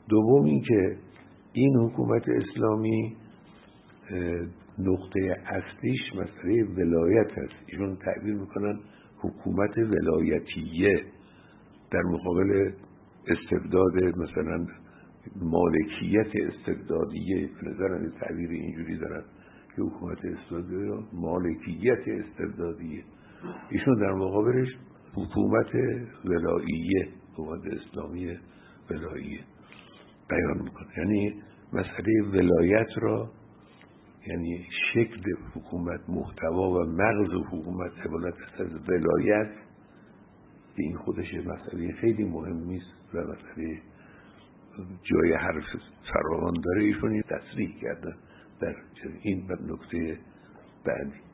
دوم این که این حکومت اسلامی نقطه اصلیش مسئله ولایت است. ایشون تعبیر میکنن حکومت ولایتیه در مقابل استبداد مثلا مالکیت استبدادیه. به نظرم تعبیر اینجوری دارن که حکومت استبدادیه مالکیت استبدادیه. ایشون در مقابلش حکومت ولاییه، حکومت اسلامی ولاییه بیان میکنه. یعنی مسئله ولایت را، یعنی شکل حکومت، محتوا و مغز حکومت عبارت از ولایت، که این خودش مسئله خیلی مهمی است و مسئله جای حرف فراوان داره. ایشون تصریح کردن در این نکته بعدی.